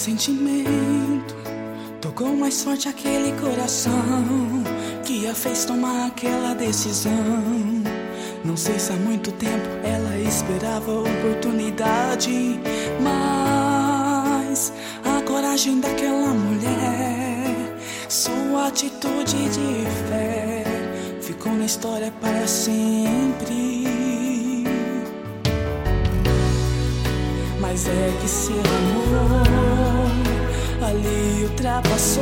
sentimento tocou mais forte aquele coração que a fez tomar aquela decisão. Não sei se há muito tempo ela esperava a oportunidade, mas a coragem daquela mulher, sua atitude de fé, ficou na história para sempre. Mas é que seu amor ali ultrapassou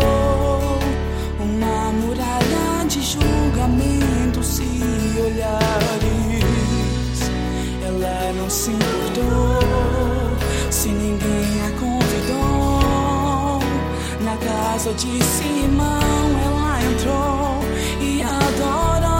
uma muralha de julgamentos e olhares. Ela não se importou se ninguém a convidou. Na casa de Simão ela entrou e adorou.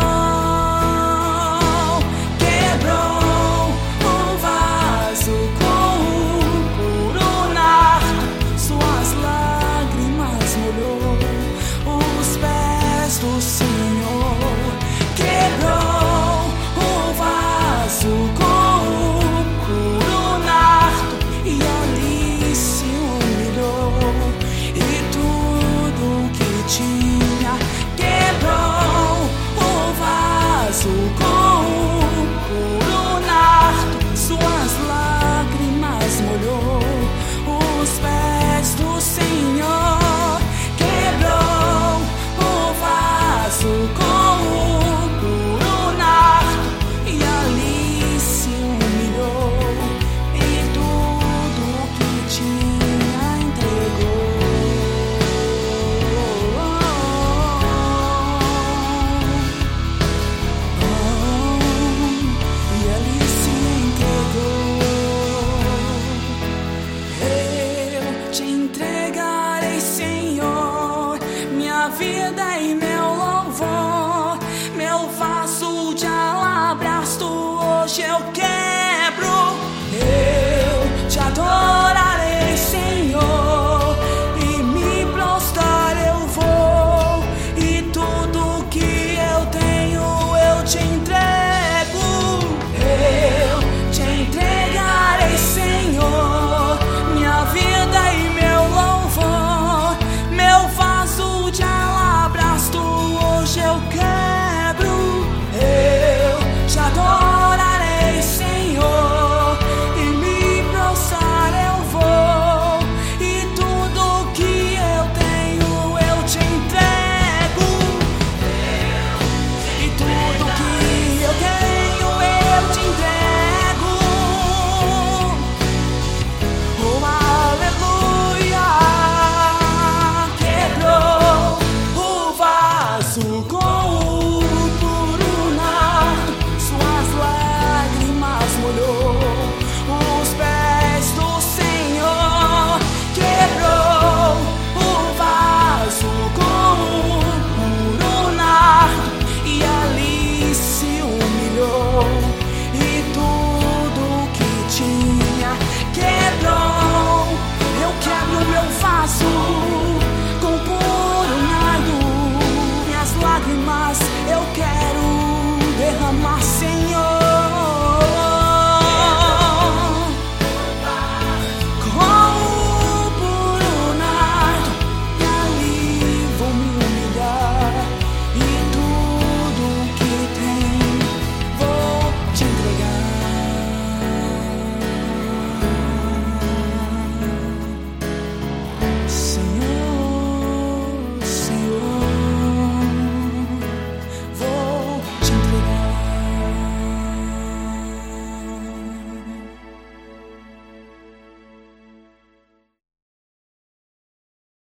Quebrou o vaso com o puro nardo, suas lágrimas molhou os pés do Senhor. Quebrou o vaso com o puro nardo e ali se humilhou, e tudo que tinha. Quebrou o vaso com o puro nardo, suas lágrimas molhou os pés do Senhor. Quebrou o vaso com o puro nardo e ali se humilhou, e tudo que tinha entregou. E ali se entregou. Eu te entregarei, Senhor, minha vida e meu louvor, meu vaso de alabastro hoje eu quebro. Eu te adoro.